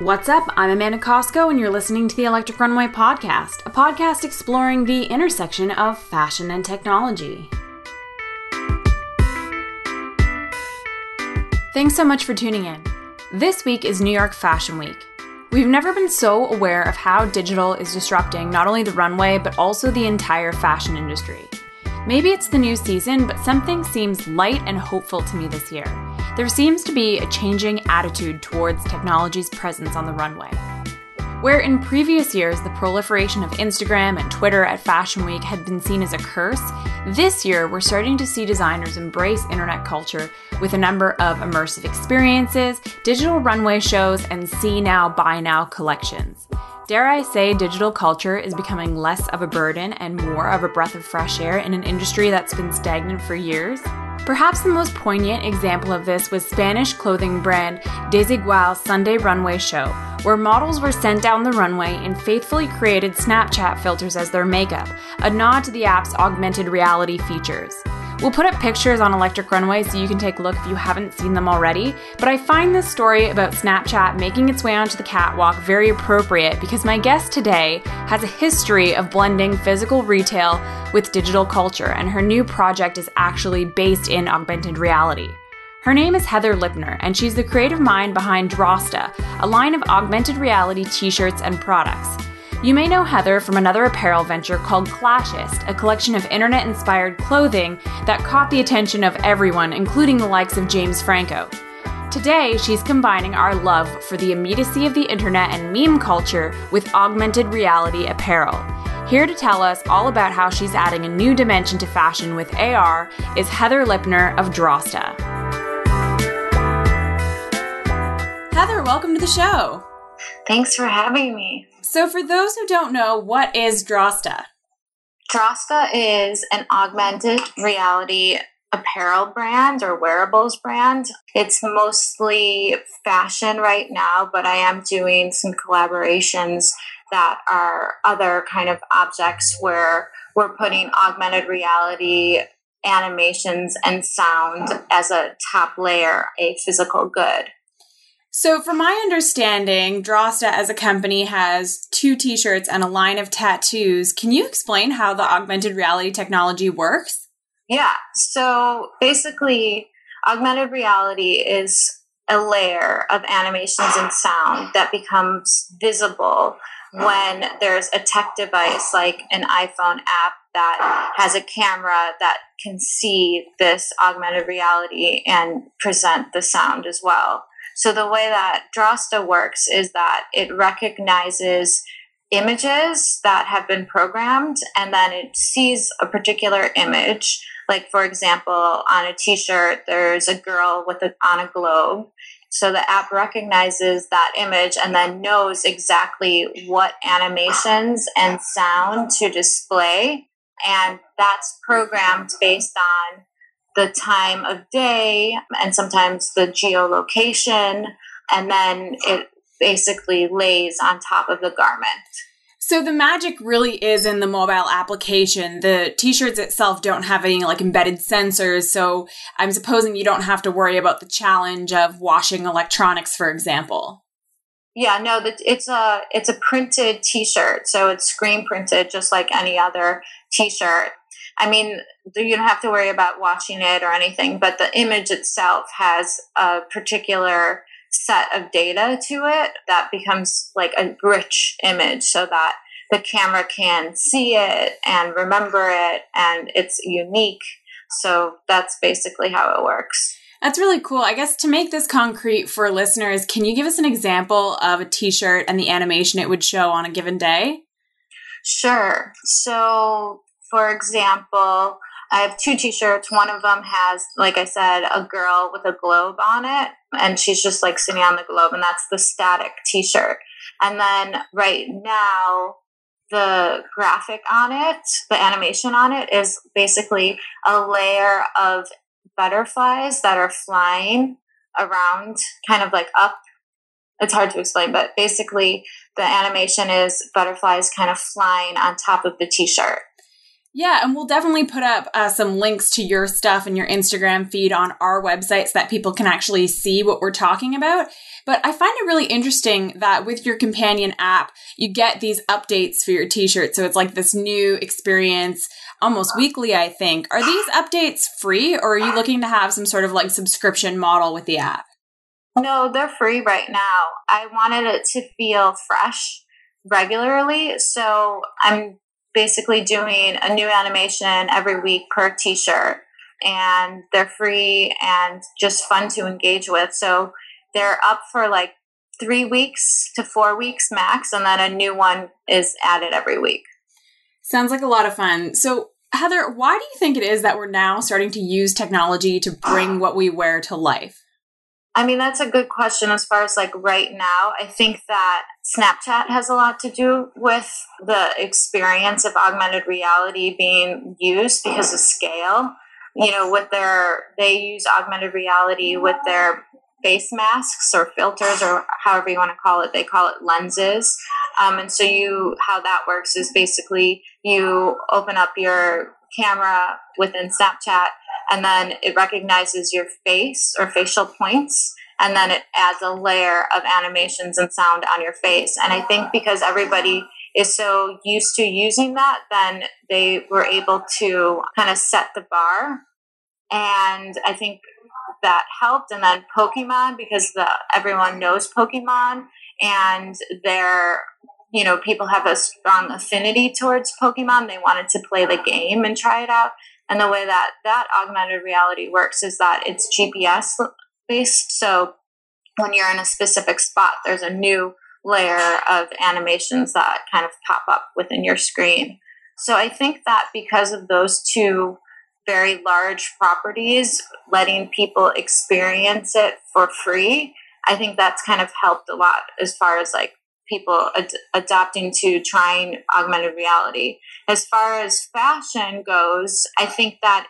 What's up? I'm Amanda Costco, and you're listening to the Electric Runway Podcast, a podcast exploring the intersection of fashion and technology. Thanks so much for tuning in. This week is New York Fashion Week. We've never been so aware of how digital is disrupting not only the runway, but also the entire fashion industry. Maybe it's the new season, but something seems light and hopeful to me this year. There seems to be a changing attitude towards technology's presence on the runway. Where in previous years the proliferation of Instagram and Twitter at Fashion Week had been seen as a curse, this year we're starting to see designers embrace internet culture with a number of immersive experiences, digital runway shows, and see now, buy now collections. Dare I say digital culture is becoming less of a burden and more of a breath of fresh air in an industry that's been stagnant for years? Perhaps the most poignant example of this was Spanish clothing brand Desigual's Sunday runway show, where models were sent down the runway in faithfully created Snapchat filters as their makeup, a nod to the app's augmented reality features. We'll put up pictures on Electric Runway so you can take a look if you haven't seen them already, but I find this story about Snapchat making its way onto the catwalk very appropriate because my guest today has a history of blending physical retail with digital culture, and her new project is actually based in augmented reality. Her name is Heather Lipner, and she's the creative mind behind Drosta, a line of augmented reality t-shirts and products. You may know Heather from another apparel venture called Clashist, a collection of internet-inspired clothing that caught the attention of everyone, including the likes of James Franco. Today, she's combining our love for the immediacy of the internet and meme culture with augmented reality apparel. Here to tell us all about how she's adding a new dimension to fashion with AR is Heather Lipner of Drosta. Heather, welcome to the show. Thanks for having me. So for those who don't know, what is Drosta? Drosta is an augmented reality apparel brand or wearables brand. It's mostly fashion right now, but I am doing some collaborations that are other kind of objects where we're putting augmented reality animations and sound as a top layer, a physical good. So from my understanding, Drosta as a company has 2 t-shirts and a line of tattoos. Can you explain how the augmented reality technology works? Yeah, so basically, augmented reality is a layer of animations and sound that becomes visible when there's a tech device like an iPhone app that has a camera that can see this augmented reality and present the sound as well. So the way that Drosta works is that it recognizes images that have been programmed, and then it sees a particular image. Like, for example, on a t-shirt, there's a girl on a globe. So the app recognizes that image and then knows exactly what animations and sound to display. And that's programmed based on the time of day and sometimes the geolocation, and then it basically lays on top of the garment. So the magic really is in the mobile application. The t-shirts itself don't have any embedded sensors, so I'm supposing you don't have to worry about the challenge of washing electronics, for example. Yeah, no, it's a printed t-shirt, so it's screen printed just like any other t-shirt. I mean, you don't have to worry about watching it or anything, but the image itself has a particular set of data to it that becomes like a rich image so that the camera can see it and remember it, and it's unique. So that's basically how it works. That's really cool. I guess to make this concrete for listeners, can you give us an example of a t-shirt and the animation it would show on a given day? Sure. So, for example, I have 2 t-shirts. One of them has, like I said, a girl with a globe on it, and she's just sitting on the globe, and that's the static t-shirt. And then right now, the graphic on it, the animation on it, is basically a layer of butterflies that are flying around, kind of up. It's hard to explain, but basically the animation is butterflies kind of flying on top of the t-shirt. Yeah, and we'll definitely put up some links to your stuff and your Instagram feed on our website so that people can actually see what we're talking about. But I find it really interesting that with your companion app, you get these updates for your t-shirt. So it's like this new experience almost weekly, I think. Are these updates free, or are you looking to have some sort of like subscription model with the app? No, they're free right now. I wanted it to feel fresh regularly. So I'm basically doing a new animation every week per t-shirt, and they're free and just fun to engage with. So they're up for like 3 weeks to 4 weeks max, and then a new one is added every week. Sounds like a lot of fun. So Heather, why do you think it is that we're now starting to use technology to bring what we wear to life? I mean, that's a good question as far as like right now. I think that Snapchat has a lot to do with the experience of augmented reality being used because of scale. You know, they use augmented reality with their face masks or filters or however you want to call it. They call it lenses. And so how that works is basically you open up your camera within Snapchat, and then it recognizes your face or facial points, and then it adds a layer of animations and sound on your face. And I think because everybody is so used to using that, then they were able to kind of set the bar. And I think that helped. And then Pokemon, because everyone knows Pokemon, and people have a strong affinity towards Pokemon. They wanted to play the game and try it out. And the way that augmented reality works is that it's GPS based. So when you're in a specific spot, there's a new layer of animations that kind of pop up within your screen. So I think that because of those two very large properties, letting people experience it for free, I think that's kind of helped a lot as far as like people adapting to trying augmented reality. As far as fashion goes, I think that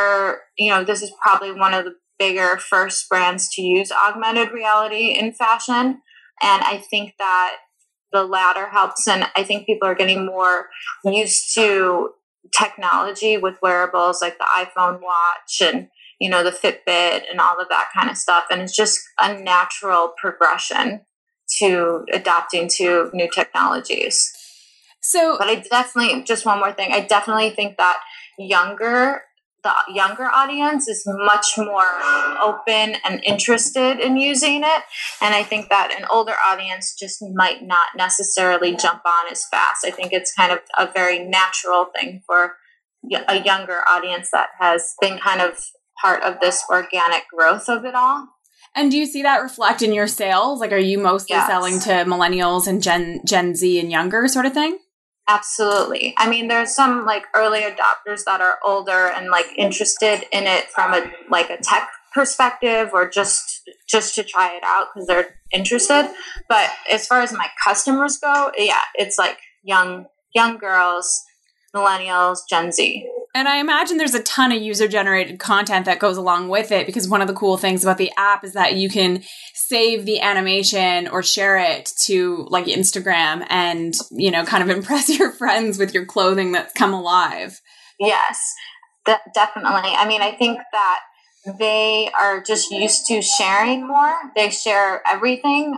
this is probably one of the bigger first brands to use augmented reality in fashion. And I think that the latter helps. And I think people are getting more used to technology with wearables like the iPhone watch and, the Fitbit and all of that kind of stuff. And it's just a natural progression to adapting to new technologies. But I definitely, just one more thing, I definitely think that the younger audience is much more open and interested in using it. And I think that an older audience just might not necessarily jump on as fast. I think it's kind of a very natural thing for a younger audience that has been kind of part of this organic growth of it all. And do you see that reflect in your sales? Like, are you mostly selling to millennials and Gen Z and younger sort of thing? Absolutely. I mean, there's some like early adopters that are older and like interested in it from a tech perspective, or just to try it out because they're interested. But as far as my customers go, it's like young girls, millennials, Gen Z. And I imagine there's a ton of user-generated content that goes along with it, because one of the cool things about the app is that you can save the animation or share it to like Instagram and, kind of impress your friends with your clothing that's come alive. Yes, definitely. I mean, I think that they are just used to sharing more. They share everything.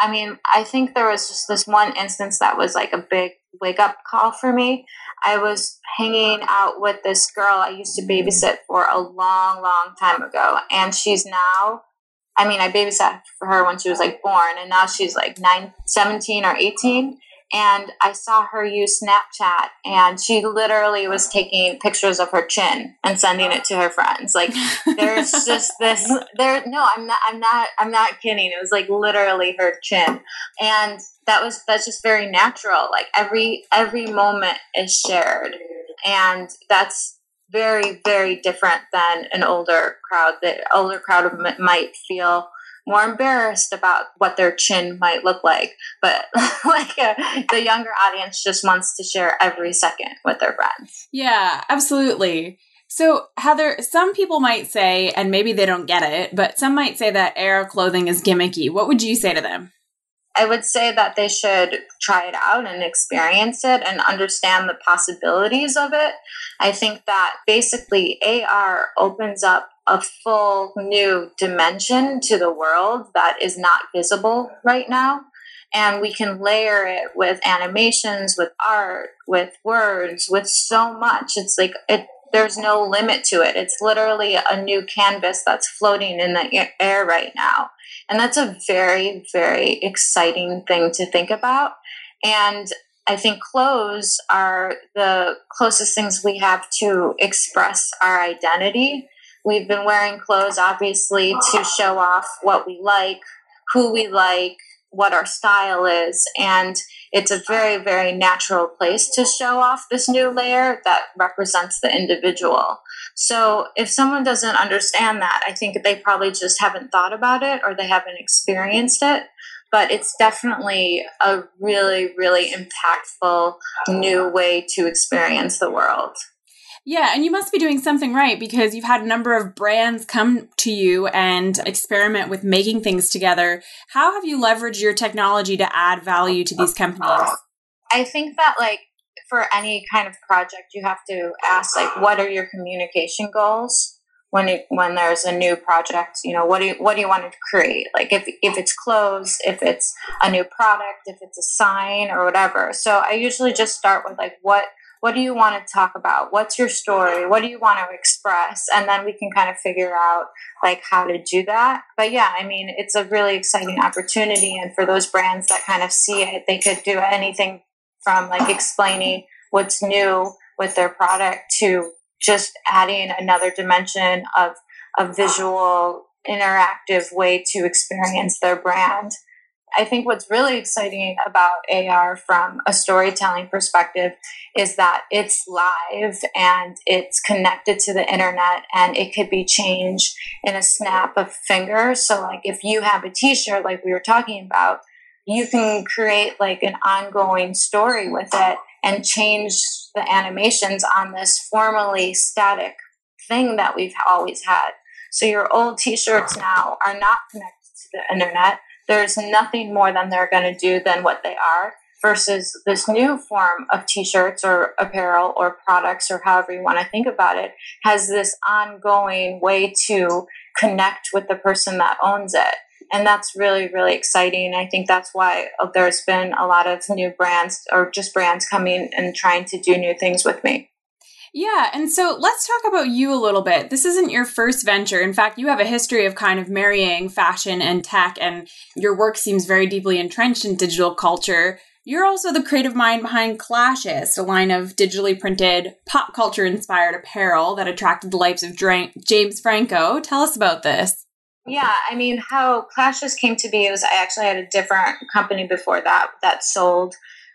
I think there was just this one instance that was like a big wake-up call for me. I was hanging out with this girl I used to babysit for a long, long time ago. And she's now, I babysat for her when she was like born, and now she's like 17 or 18. And I saw her use Snapchat, and she literally was taking pictures of her chin and sending it to her friends. Like, there's just this, no, I'm not kidding. It was like literally her chin. And that's just very natural. Like every moment is shared. And that's very, very different than an older crowd. The older crowd might feel more embarrassed about what their chin might look like. But the younger audience just wants to share every second with their friends. Yeah, absolutely. So Heather, some people might say, and maybe they don't get it, but some might say that AR clothing is gimmicky. What would you say to them? I would say that they should try it out and experience it and understand the possibilities of it. I think that basically AR opens up a full new dimension to the world that is not visible right now. And we can layer it with animations, with art, with words, with so much. It's like there's no limit to it. It's literally a new canvas that's floating in the air right now. And that's a very, very exciting thing to think about. And I think clothes are the closest things we have to express our identity. We've been wearing clothes, obviously, to show off what we like, who we like, what our style is. And it's a very, very natural place to show off this new layer that represents the individual. So if someone doesn't understand that, I think they probably just haven't thought about it or they haven't experienced it. But it's definitely a really, really impactful new way to experience the world. Yeah, and you must be doing something right because you've had a number of brands come to you and experiment with making things together. How have you leveraged your technology to add value to these companies? I think that for any kind of project, you have to ask what are your communication goals when there's a new project? What do you want to create? Like if it's clothes, if it's a new product, if it's a sign or whatever. So I usually just start with what do you want to talk about? What's your story? What do you want to express? And then we can kind of figure out how to do that. But yeah, I mean, it's a really exciting opportunity. And for those brands that kind of see it, they could do anything from explaining what's new with their product to just adding another dimension of a visual, interactive way to experience their brand. I think what's really exciting about AR from a storytelling perspective is that it's live and it's connected to the internet and it could be changed in a snap of fingers. So if you have a t-shirt like we were talking about, you can create an ongoing story with it and change the animations on this formerly static thing that we've always had. So your old t-shirts now are not connected to the internet. There's nothing more than they're going to do than what they are versus this new form of t-shirts or apparel or products or however you want to think about it has this ongoing way to connect with the person that owns it. And that's really, really exciting. I think that's why there's been a lot of new brands or just brands coming and trying to do new things with me. Yeah, and so let's talk about you a little bit. This isn't your first venture. In fact, you have a history of kind of marrying fashion and tech, and your work seems very deeply entrenched in digital culture. You're also the creative mind behind Clashes, a line of digitally printed, pop culture-inspired apparel that attracted the likes of James Franco. Tell us about this. Yeah, I mean, how Clashes came to be was I actually had a different company before that sold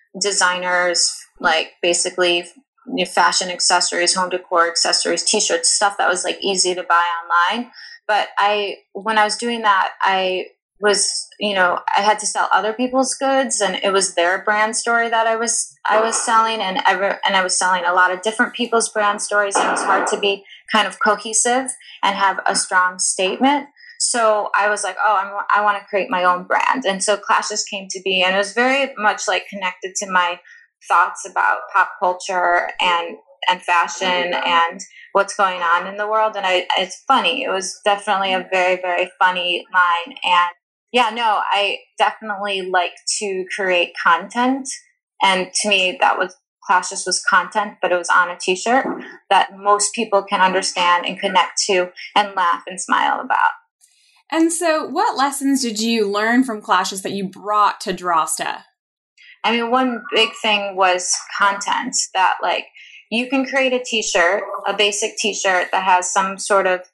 designers, basically fashion accessories, home decor accessories, t-shirts, stuff that was easy to buy online. But when I was doing that, I was, I had to sell other people's goods and it was their brand story that I was selling and I was selling a lot of different people's brand stories and it was hard to be kind of cohesive and have a strong statement. So I was like, I want to create my own brand. And so Clashes came to be and it was very much connected to my thoughts about pop culture and fashion and what's going on in the world. And it's funny. It was definitely a very, very funny line. And yeah, no, I definitely like to create content. And to me, Clashes was content, but it was on a t-shirt that most people can understand and connect to and laugh and smile about. And so what lessons did you learn from Clashes that you brought to Drasta? I mean, one big thing was content that you can create a t-shirt, a basic t-shirt that has some sort of,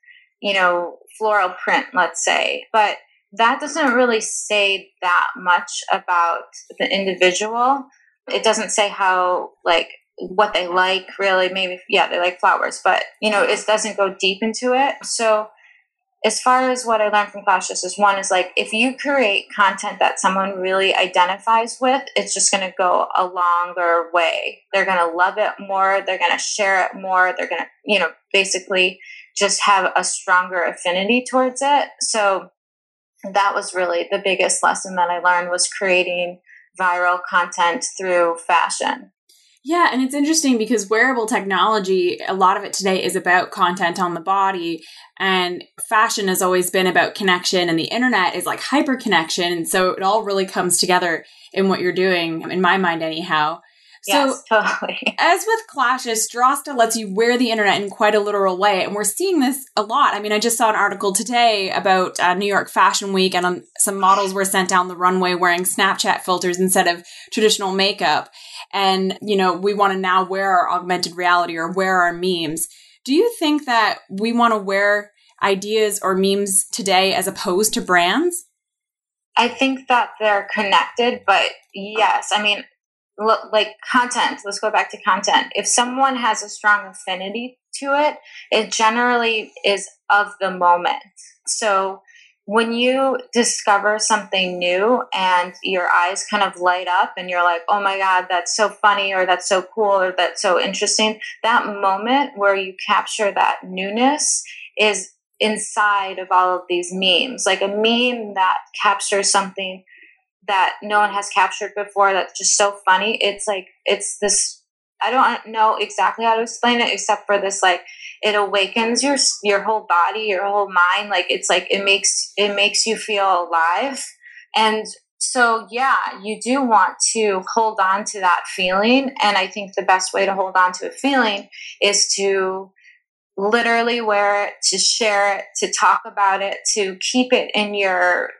floral print, let's say, but that doesn't really say that much about the individual. It doesn't say how, what they like really. Maybe, yeah, they like flowers, but, it doesn't go deep into it. So as far as what I learned from Clashes is one is if you create content that someone really identifies with, it's just going to go a longer way. They're going to love it more. They're going to share it more. They're going to, basically just have a stronger affinity towards it. So that was really the biggest lesson that I learned, was creating viral content through fashion. Yeah, and it's interesting because wearable technology, a lot of it today is about content on the body, and fashion has always been about connection, and the internet is like hyper connection. And so it all really comes together in what you're doing, in my mind anyhow. Yes, so, totally. As with Clashes, Drosta lets you wear the internet in quite a literal way, and we're seeing this a lot. I mean, I just saw an article today about New York Fashion Week, and some models were sent down the runway wearing Snapchat filters instead of traditional makeup. And, we want to now wear our augmented reality or wear our memes. Do you think that we want to wear ideas or memes today as opposed to brands? I think that they're connected, but yes, I mean, like content, let's go back to content. If someone has a strong affinity to it, it generally is of the moment. So when you discover something new and your eyes kind of light up and you're like, oh my God, that's so funny, or that's so cool, or that's so interesting, that moment where you capture that newness is inside of all of these memes. Like a meme that captures something that no one has captured before, that's just so funny. It's this, I don't know exactly how to explain it, except for this, like, it awakens your whole body, your whole mind. Like, it's like, it makes you feel alive. And so, yeah, you do want to hold on to that feeling. And I think the best way to hold on to a feeling is to literally wear it, to share it, to talk about it, to keep it in your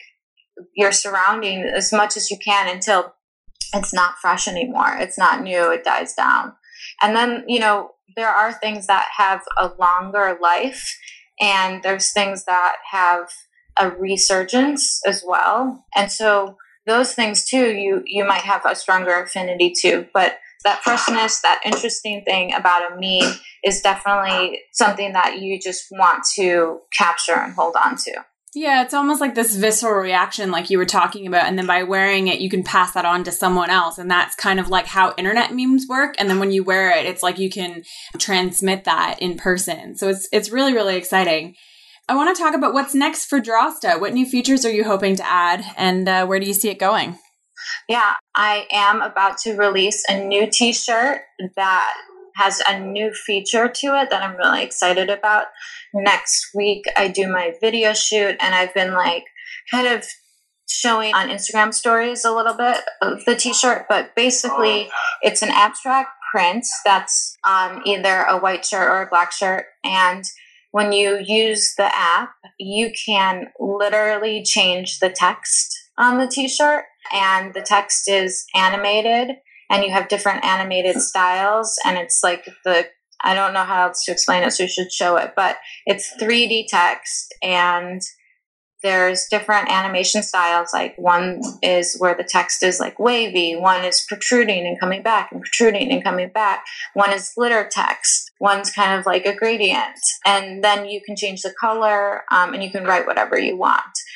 surrounding as much as you can until it's not fresh anymore. It's not new. It dies down. And then, there are things that have a longer life, and there's things that have a resurgence as well. And so those things too, you might have a stronger affinity to, but that freshness, that interesting thing about a meme is definitely something that you just want to capture and hold on to. Yeah, it's almost like this visceral reaction like you were talking about. And then by wearing it, you can pass that on to someone else. And that's kind of like how internet memes work. And then when you wear it, it's like you can transmit that in person. So it's really, really exciting. I want to talk about what's next for Drosta. What new features are you hoping to add? And where do you see it going? Yeah, I am about to release a new t-shirt that has a new feature to it that I'm really excited about. Next week, I do my video shoot, and I've been kind of showing on Instagram stories a little bit of the t-shirt, but basically it's an abstract print that's on either a white shirt or a black shirt. And when you use the app, you can literally change the text on the t-shirt, and the text is animated, and you have different animated styles, and it's like I don't know how else to explain it, so you should show it, but it's 3D text, and there's different animation styles. Like one is where the text is like wavy, one is protruding and coming back and protruding and coming back, one is glitter text, one's kind of like a gradient, and then you can change the color, and you can write whatever you want.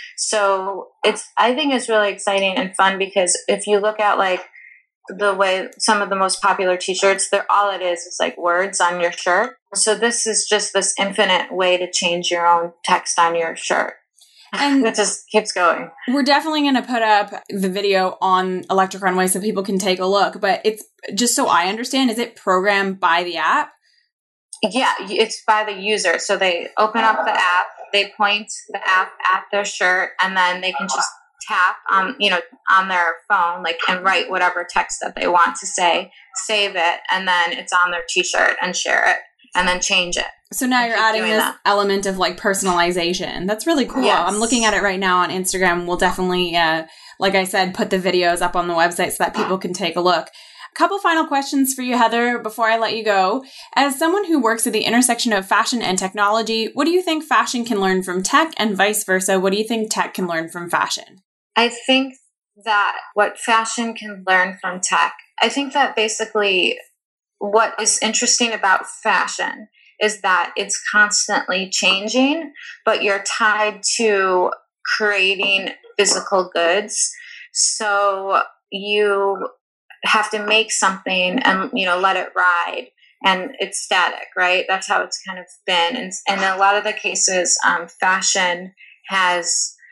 So I think it's really exciting and fun, because if you look at the way some of the most popular t-shirts, all it is like words on your shirt. So this is just this infinite way to change your own text on your shirt. And it just keeps going. We're definitely going to put up the video on Electric Runway so people can take a look. But it's just so I understand, is it programmed by the app? Yeah, it's by the user. So they open up the app, they point the app at their shirt, and then they can just tap on their phone, and write whatever text that they want to say, save it, and then it's on their t-shirt, and share it, and then change it. So now you're adding this element of personalization. That's really cool. Yes. I'm looking at it right now on Instagram. We'll definitely, like I said, put the videos up on the website so that people can take a look. A couple final questions for you, Heather, before I let you go. As someone who works at the intersection of fashion and technology, what do you think fashion can learn from tech, and vice versa? What do you think tech can learn from fashion? I think that what fashion can learn from tech, I think that basically what is interesting about fashion is that it's constantly changing, but you're tied to creating physical goods. So you have to make something and, let it ride, and it's static, right? That's how it's kind of been. And in a lot of the cases, fashion has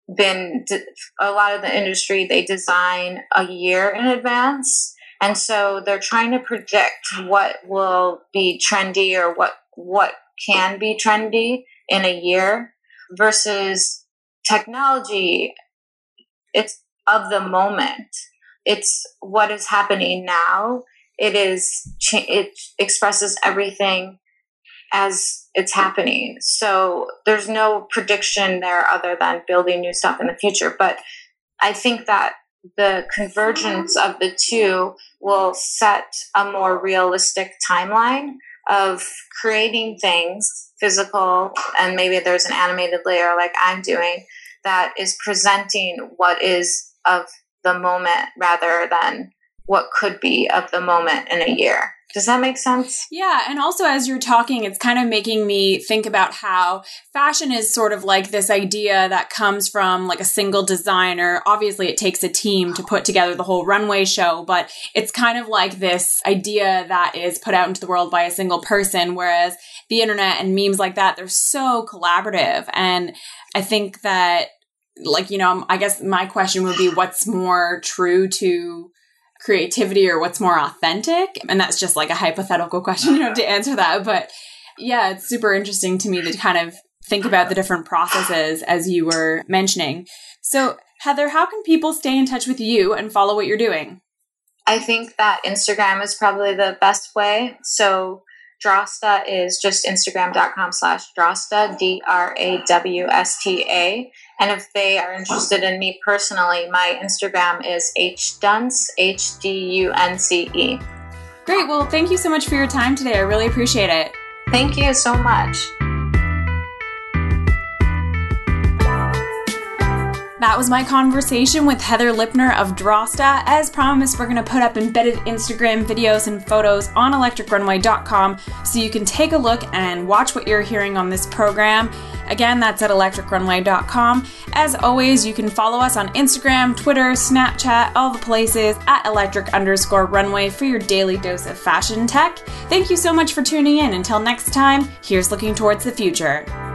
a lot of the industry, they design a year in advance. And so they're trying to predict what will be trendy or what can be trendy in a year versus technology. It's of the moment. It's what is happening now. It expresses everything as it's happening. So there's no prediction there other than building new stuff in the future. But I think that the convergence of the two will set a more realistic timeline of creating things physical, and maybe there's an animated layer like I'm doing that is presenting what is of the moment rather than what could be of the moment in a year. Does that make sense? Yeah. And also, as you're talking, it's kind of making me think about how fashion is sort of like this idea that comes from like a single designer. Obviously, it takes a team to put together the whole runway show, but it's kind of like this idea that is put out into the world by a single person, whereas the internet and memes like that, they're so collaborative. And I think that, like, I guess my question would be, what's more true to creativity or what's more authentic? And that's just like a hypothetical question, to answer that. But yeah, it's super interesting to me to kind of think about the different processes as you were mentioning. So Heather, how can people stay in touch with you and follow what you're doing? I think that Instagram is probably the best way. So Drawsta is just Instagram.com/Drawsta, DRAWSTA. And if they are interested in me personally, my Instagram is HDunce, HDUNCE. Great. Well, thank you so much for your time today. I really appreciate it. Thank you so much. That was my conversation with Heather Lipner of Drawsta. As promised, we're going to put up embedded Instagram videos and photos on electricrunway.com so you can take a look and watch what you're hearing on this program. Again, that's at electricrunway.com. As always, you can follow us on Instagram, Twitter, Snapchat, all the places at electric_runway for your daily dose of fashion tech. Thank you so much for tuning in. Until next time, here's looking towards the future.